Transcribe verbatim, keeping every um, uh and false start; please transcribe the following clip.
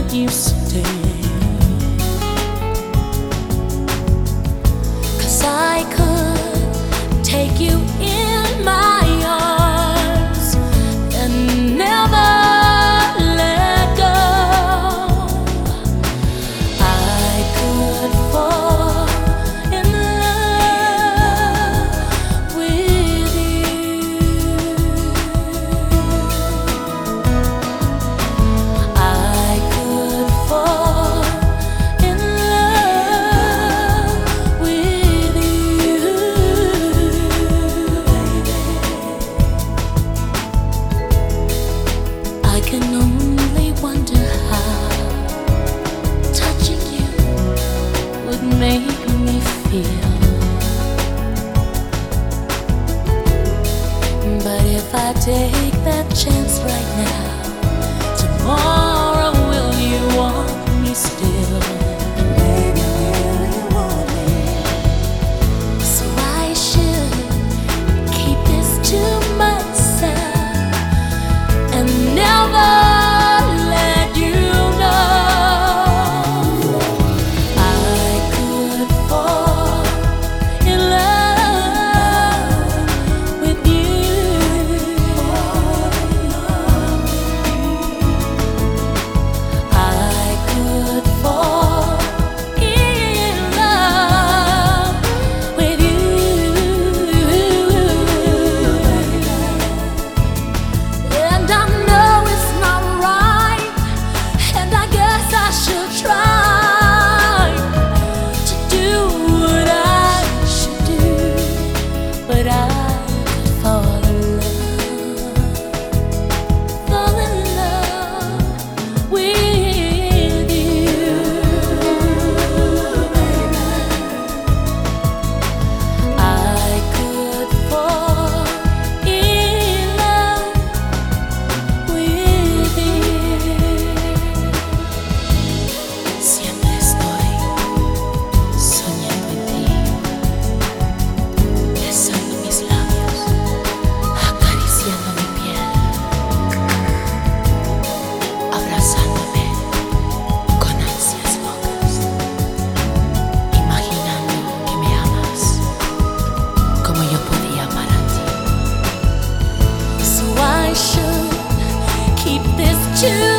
let you stay. 'Cause I could take you in my arms and never let go. I could fall in love with you. I could fall in love with you, baby. I can only wonder how touching you would make me feel. But if I take that chance right now, tomorrow will you want me still? Baby, will you want me? So I should keep this to myself and never let you know. I could fall in love with you. I could fall in love with you. And I know it's not right, and I guess I should try to do what I should do, but I could fall in love, fall in love with you, baby. I could fall in love with you. Siempre estoy soñando en ti, besando mis labios, acariciando mi piel, abrazándome con ansias locas, imaginando que me amas como yo podía amar a ti. So I should keep this to